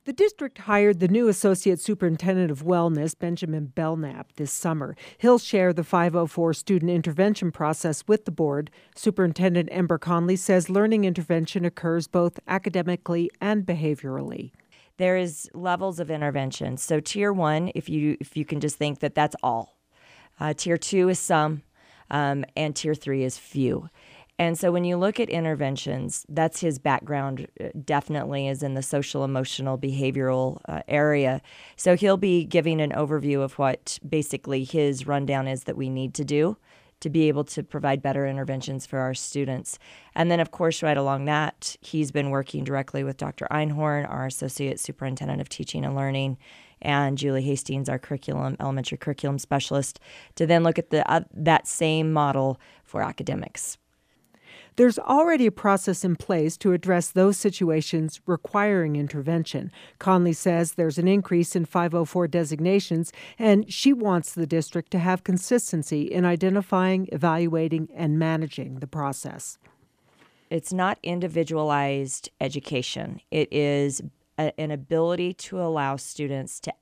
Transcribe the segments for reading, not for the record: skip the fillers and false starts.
The district hired the new Associate Superintendent of Wellness, Benjamin Belknap, this summer. He'll share the 504 student intervention process with the board. Superintendent Ember Conley says learning intervention occurs both academically and behaviorally. There is levels of intervention. So tier 1, if you can just think that that's all. Tier 2 is some, and tier 3 is few. And so when you look at interventions, that's his background, definitely is in the social, emotional, behavioral area. So he'll be giving an overview of what basically his rundown is that we need to do to be able to provide better interventions for our students. And then, of course, right along that, he's been working directly with Dr. Einhorn, our Associate Superintendent of Teaching and Learning, and Julie Hastings, our elementary curriculum specialist, to then look at that same model for academics. There's already a process in place to address those situations requiring intervention. Conley says there's an increase in 504 designations, and she wants the district to have consistency in identifying, evaluating, and managing the process. It's not individualized education. It is an ability to allow students to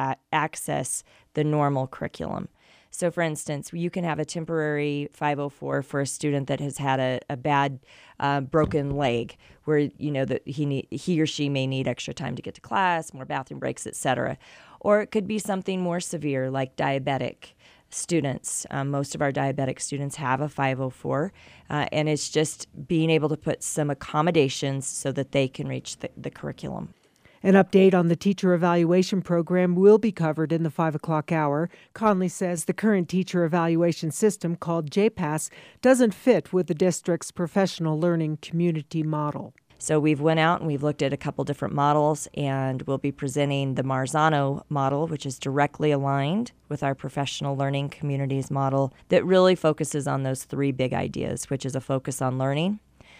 access the normal curriculum. So, for instance, you can have a temporary 504 for a student that has had a bad broken leg, where that he or she may need extra time to get to class, more bathroom breaks, etc. Or it could be something more severe, like diabetic students. Most of our diabetic students have a 504, and it's just being able to put some accommodations so that they can reach the curriculum. An update on the teacher evaluation program will be covered in the 5 o'clock hour. Conley says the current teacher evaluation system, called JPAS, doesn't fit with the district's professional learning community model. So we've went out and we've looked at a couple different models, and we'll be presenting the Marzano model, which is directly aligned with our professional learning communities model that really focuses on those 3 big ideas, which is a focus on learning,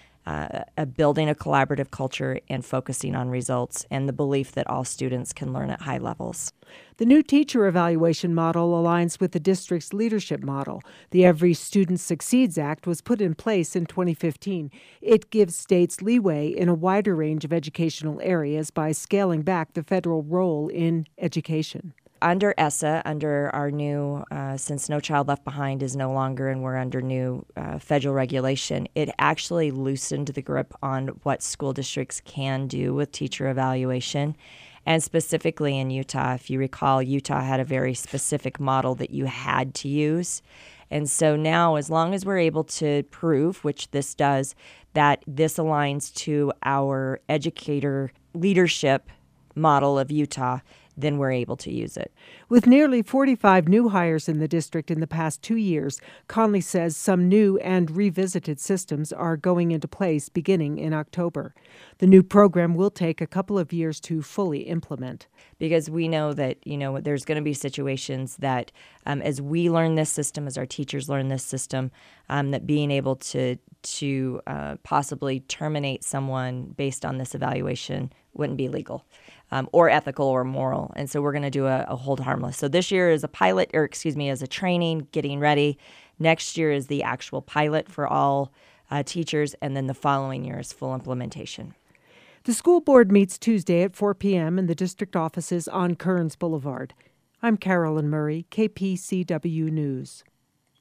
building a collaborative culture, and focusing on results, and the belief that all students can learn at high levels. The new teacher evaluation model aligns with the district's leadership model. The Every Student Succeeds Act was put in place in 2015. It gives states leeway in a wider range of educational areas by scaling back the federal role in education. Under ESSA, under our new, since No Child Left Behind is no longer and we're under new federal regulation, it actually loosened the grip on what school districts can do with teacher evaluation. And specifically in Utah, if you recall, Utah had a very specific model that you had to use. And so now, as long as we're able to prove, which this does, that this aligns to our educator leadership model of Utah, then we're able to use it. With nearly 45 new hires in the district in the past 2 years, Conley says some new and revisited systems are going into place beginning in October. The new program will take a couple of years to fully implement. Because we know that, there's going to be situations that as we learn this system, as our teachers learn this system, that being able to possibly terminate someone based on this evaluation wouldn't be legal. Or ethical or moral. And so we're going to do a hold harmless. So this year is as a training, getting ready. Next year is the actual pilot for all teachers, and then the following year is full implementation. The school board meets Tuesday at 4 p.m. in the district offices on Kearns Boulevard. I'm Carolyn Murray, KPCW News.